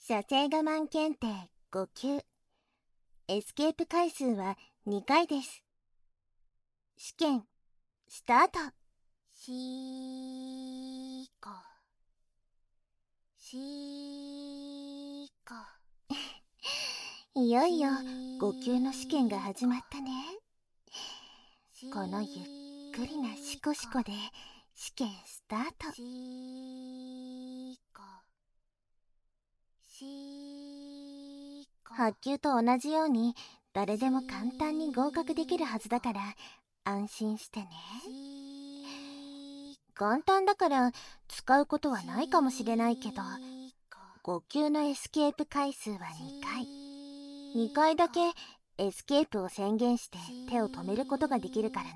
射精我慢検定5級。エスケープ回数は2回です。試験スタート。しーこしーこいよいよ5級の試験が始まったね。このゆっくりなシコシコで試験スタート。8級と同じように誰でも簡単に合格できるはずだから安心してね。簡単だから使うことはないかもしれないけど、5級のエスケープ回数は2回。2回だけエスケープを宣言して手を止めることができるからね。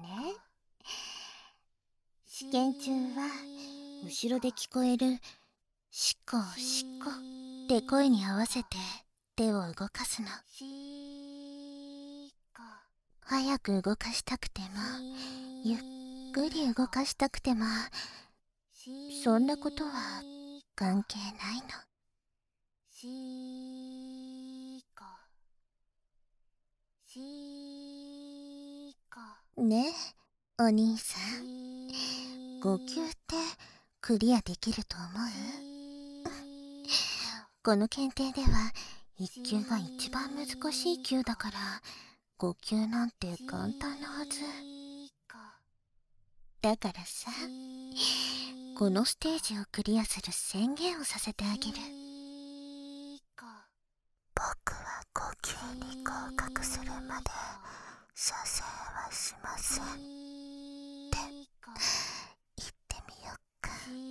試験中は後ろで聞こえるシコシコって声に合わせて手を動かすの。早く動かしたくてもゆっくり動かしたくてもそんなことは関係ないの。ねえお兄さん、5級ってクリアできると思う？この検定では1級が一番難しい級だから5級なんて簡単なはずだからさ、このステージをクリアする宣言をさせてあげる。僕は5級に合格するまで射精はしませんって言ってみよっか。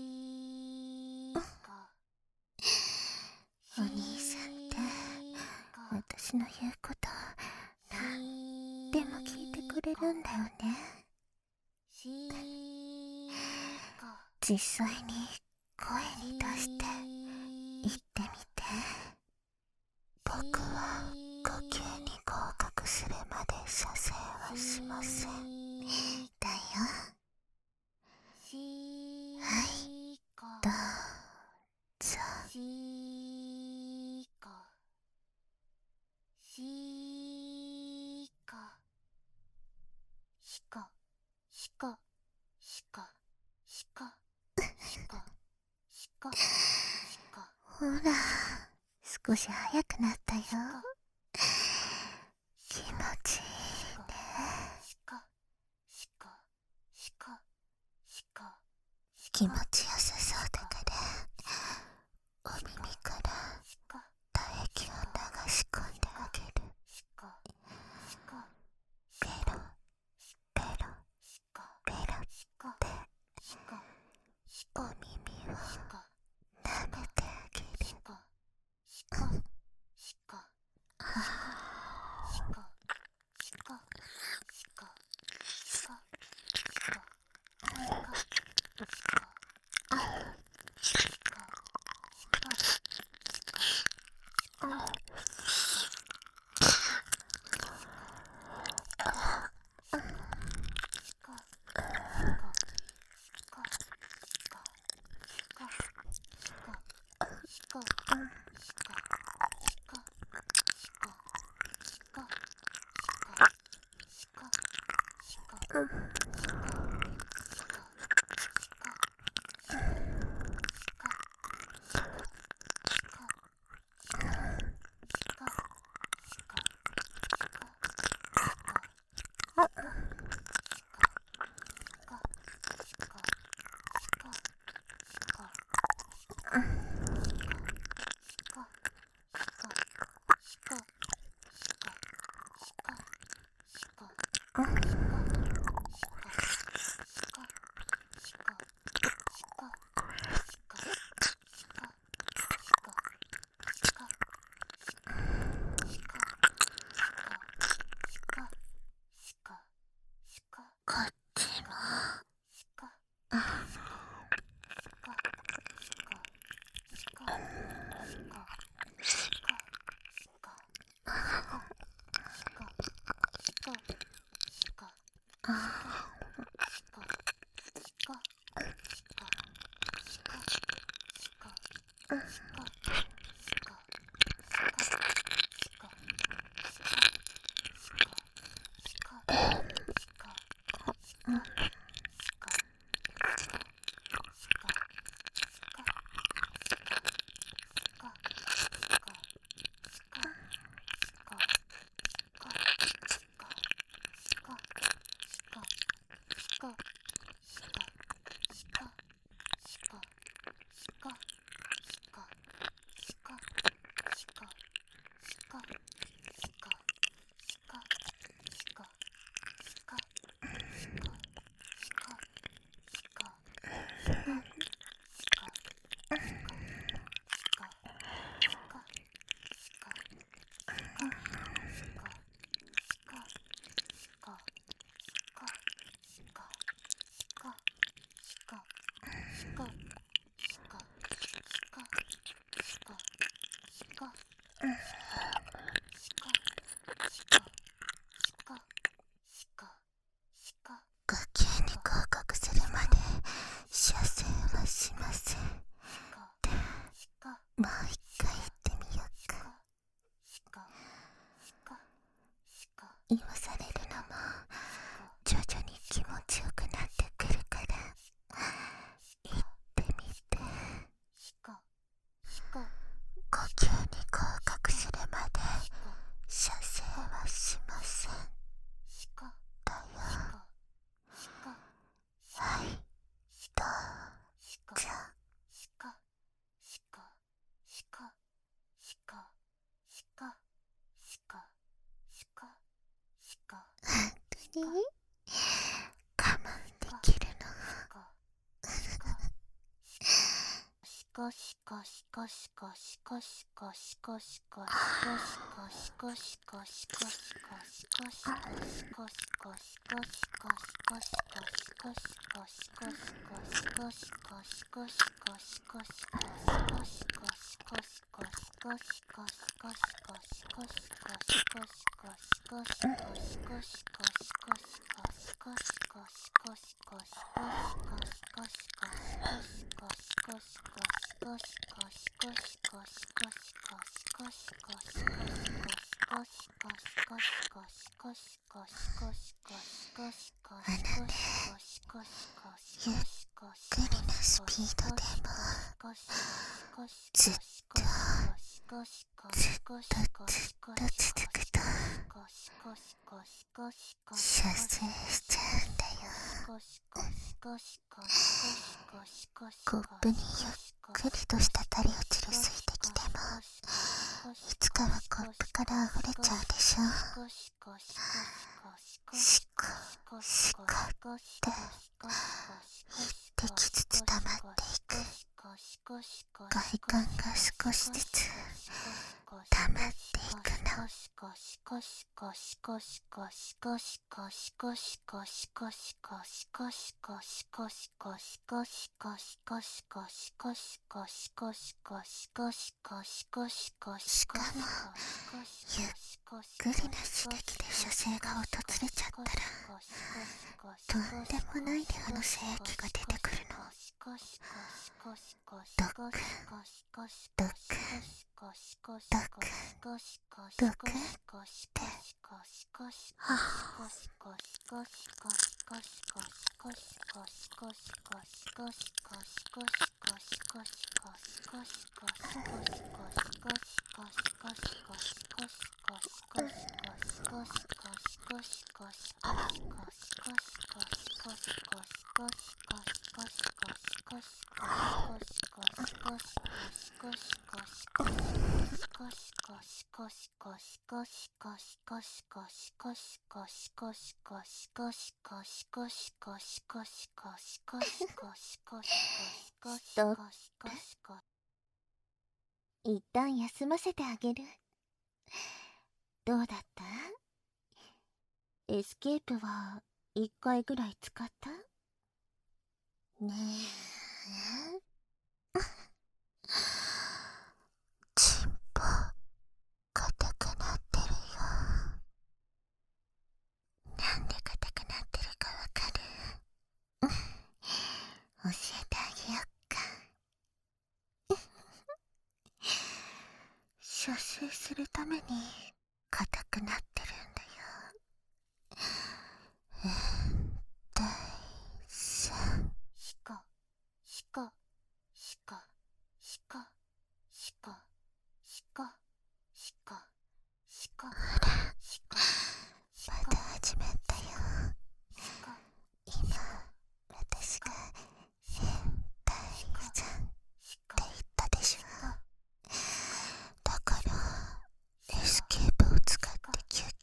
お兄さんって私の言うことなんでも聞いてくれるんだよね。実際に声に出して言ってみて。僕は5級に合格するまで射精はしませんだよ。はい、どうぞ。ほら、少し早くなったよ。気持ちいいね。気持ちよさそうだからお耳から唾液を流し込んであげる。ペロペロペロってお耳を舐めてあげる。こっちも。 呼吸に合格するまで射精はしません。で、もう一回言ってみようか。言わされるのも徐々に気持ちよくなってくるから言ってみて。呼吸に合格するまで射精はしませんだよ。はい、どうじゃ。本当に我慢できるの。あのね、ゆっくりなスピードでもずっと続くと射精しちゃうんだよ。コップにゆっくりとしたたりを散りすぎてきてもいつかはコップから溢れちゃうでしょ。シコシコって一滴ずつ溜まっていく。快感が少しずつ溜まっていくの。しかもゆっくりな刺激で射精が訪れちゃったらとんでもない量の精液が出てくるの。ドクドクドクドクドクってはぁ。一旦休ませてあげる。どうだった？エスケープは1回ぐらい使った？ねえ。チンポ硬くなってるよ。なんで硬くなってるかわかる？教えてあげよっか。射精するために硬くなってるんだよ。第3。シコシコシコシコシコシコシコシコ。ほら、また始まったよ。今私が第3って言ったでしょ。だからエスケープを使って休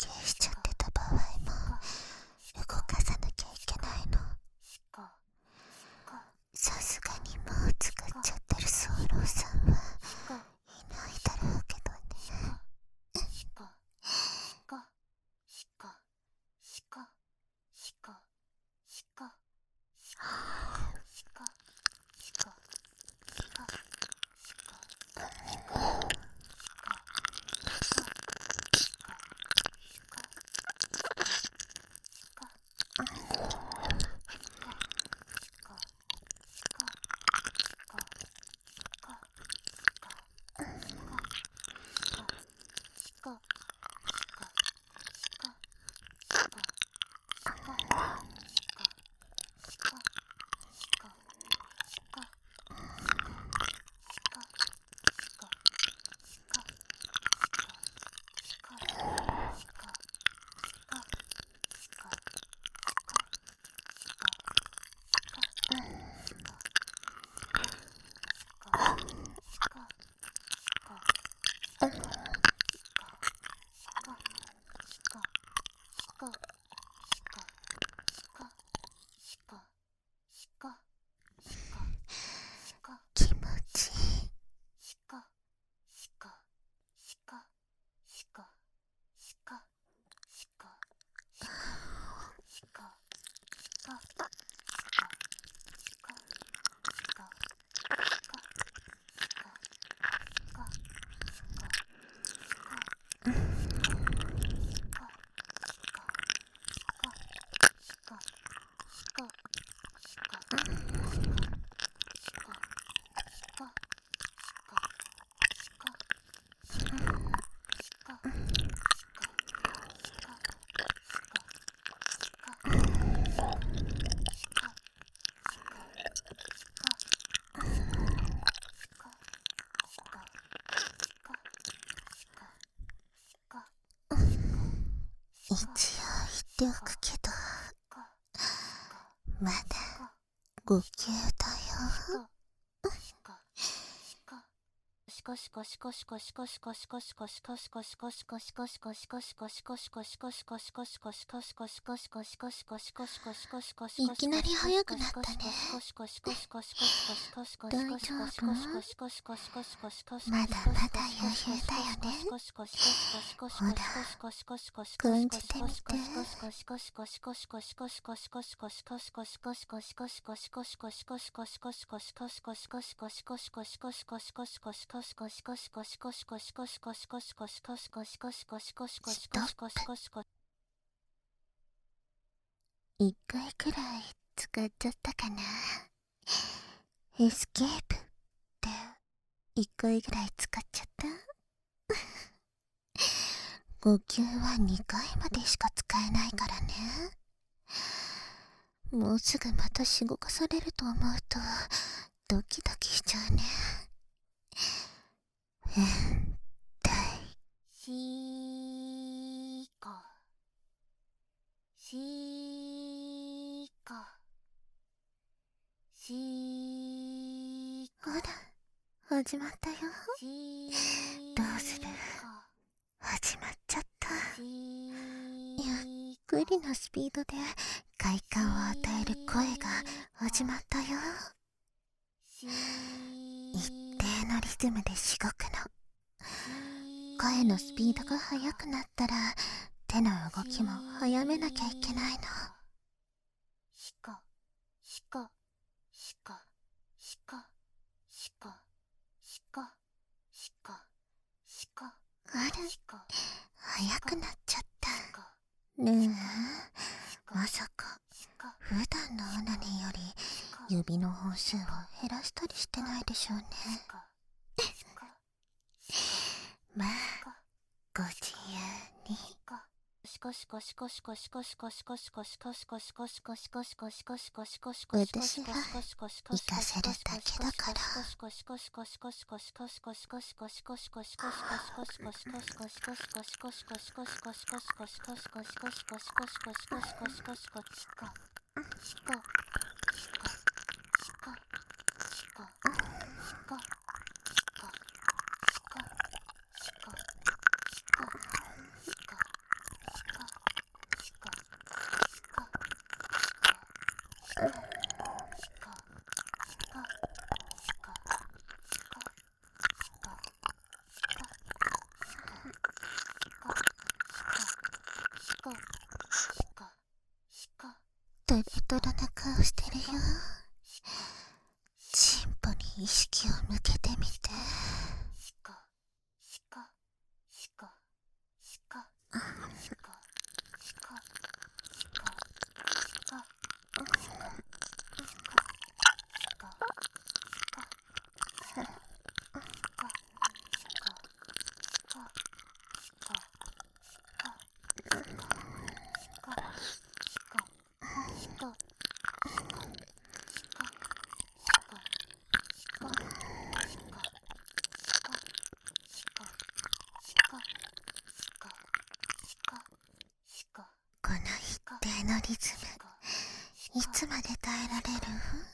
一応言っておくけど、まだ5級だよ。いきなり速くなったね。大丈夫？まだまだ余裕だよね。ほら、感じてみて。一回くらい使っちゃったかな。エスケープって一回ぐらい使っちゃった。5級は2回までしか使えないからね。もうすぐまたしごかされると思うとドキドキしちゃうね。しーかしーかしーか。ほら、始まったよ。どうする？始まっちゃった。ゆっくりなスピードで快感を与える声が始まったよ。一定のリズムでしごくの。声のスピードが速くなったら手の動きも速めなきゃいけないの。しこしこしこしこしこしこしこしこ。あら、速くなっちゃった。ねえ、まさか普段のオナニーより指の本数を減らしたりしてないでしょうね。まあ、ご自由に。私は行かせるだけだから。トロトロな顔してるよ。チンポに意識を向けてみて。この一定のリズム、いつまで耐えられる？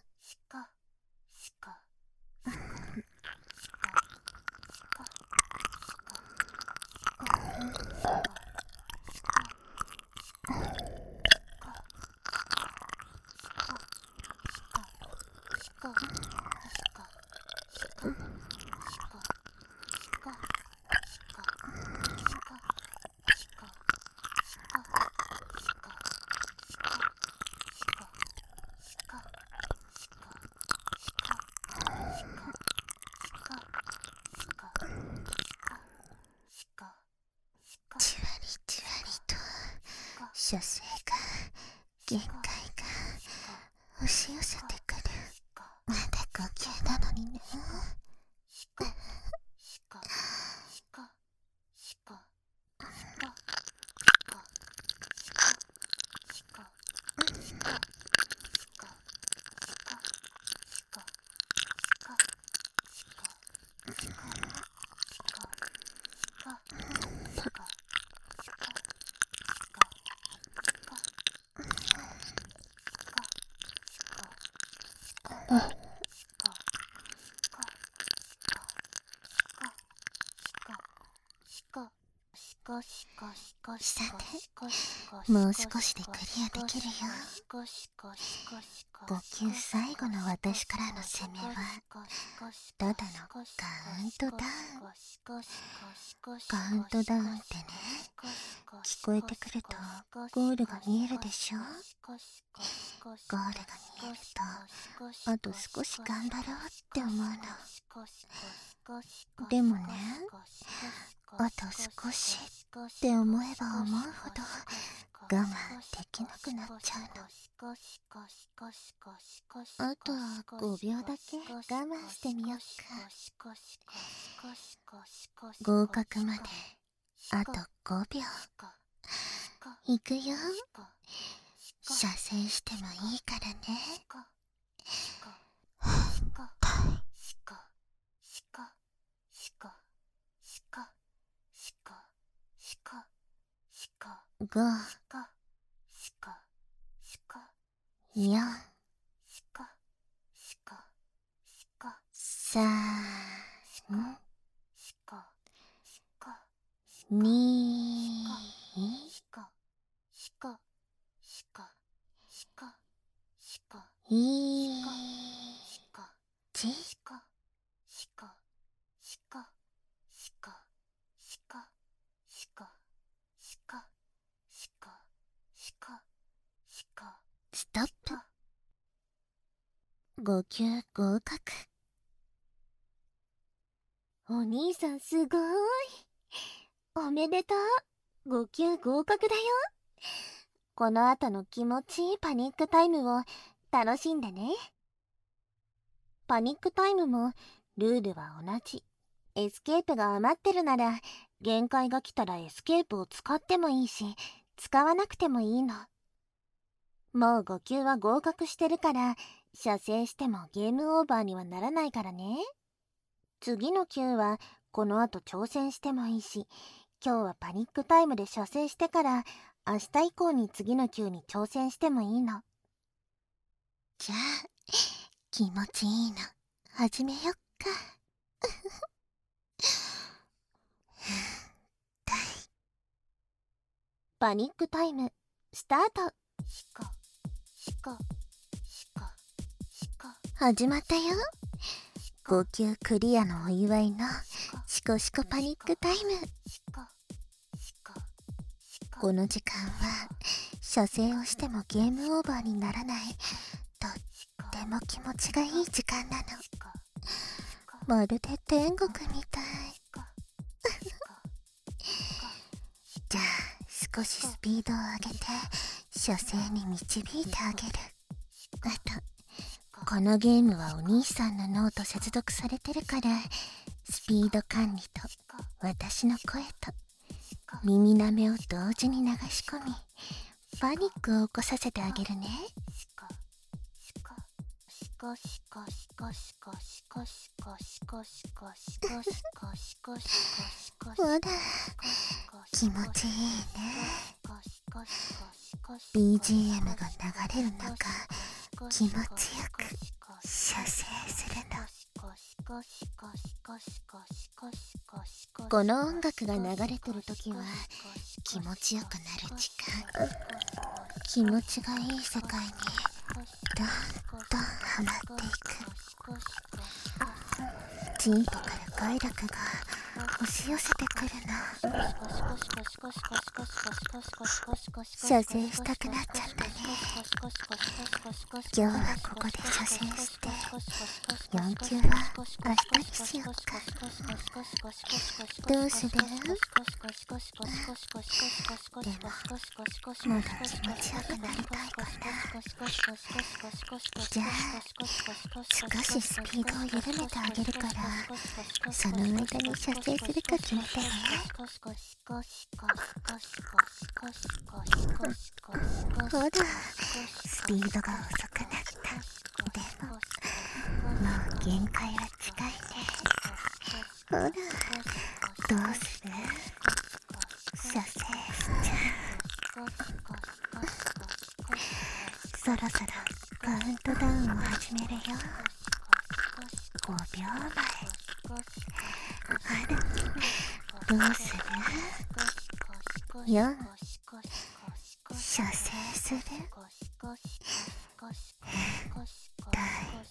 じわりじわりと射精が限界が押し寄せてくる。まだ呼吸なのにね。 さて、もう少しでクリアできるよ。5級最後の私からの攻めはただのカウントダウン。カウントダウンってね、聞こえてくるとゴールが見えるでしょ。ゴールが見えるとあと少し頑張ろうって思うの。でもね、あと少しって思えば思うほど我慢できなくなっちゃうの。あとは5秒だけ我慢してみよっか。合格まであと5秒。いくよ。射精してもいいからね。5、4、3、2、ストップ。5級合格。お兄さんすごーい。おめでとう。5級合格だよ。この後の気持ちいいパニックタイムを楽しんでね。パニックタイムもルールは同じ。エスケープが余ってるなら限界が来たらエスケープを使ってもいいし、使わなくてもいいの。もう5級は合格してるから射精してもゲームオーバーにはならないからね。次の級はこの後挑戦してもいいし、今日はパニックタイムで射精してから明日以降に次の級に挑戦してもいいの。じゃあ気持ちいいの始めよっか。パニックタイムスタート。始まったよ。5級クリアのお祝いのシコシコパニックタイム。この時間は射精をしてもゲームオーバーにならないとっても気持ちがいい時間なの。まるで天国みたい。じゃあ少しスピードを上げて射精に導いてあげる。あとこのゲームはお兄さんの脳と接続されてるから、スピード管理と私の声と耳なめを同時に流し込み、パニックを起こさせてあげるね。ほら気持ちいいね。BGM が流れる中気持ちよく射精するの。この音楽が流れてる時は気持ちよくなる時間。気持ちがいい世界にどんどんハマっていく。チンポから快楽が押し寄せてくるの。射精したくなっちゃったね。今日はここで射精して4級は明日にしようか。どうする？でもまだ気持ちよくなりたいかな。じゃあ少しスピードを緩めてあげるから、その間に射精するか決めてね。ほらスピードが遅くなった。でももう限界は近いね。ほらどうする？射精しちゃう。そろそろカウントダウンを始めるよ。5秒前。あら、どうする？ 4 射精する？第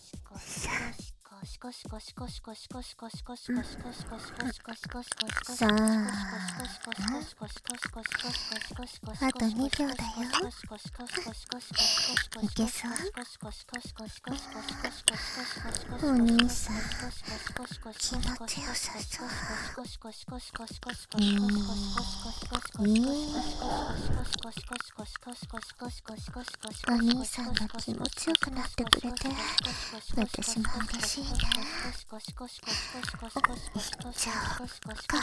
3、あと2秒だよ。いけそう？お兄さん、気持ちよさそう。お兄さんが気持ちよくなってくれて、私も嬉しいね。いっちゃおうか。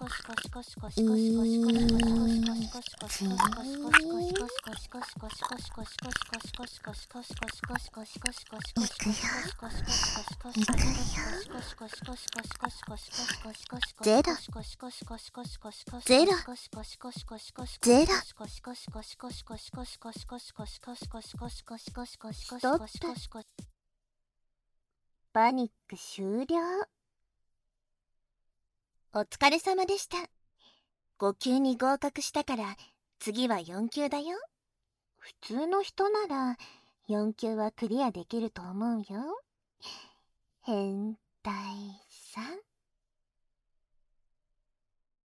いくよ。いくよ。ゼロ。ゼロ。ゼロ。ストップ。パニック終了。お疲れ様でした。5級に合格したから次は4級だよ。普通の人なら4級はクリアできると思うよ。変態さん。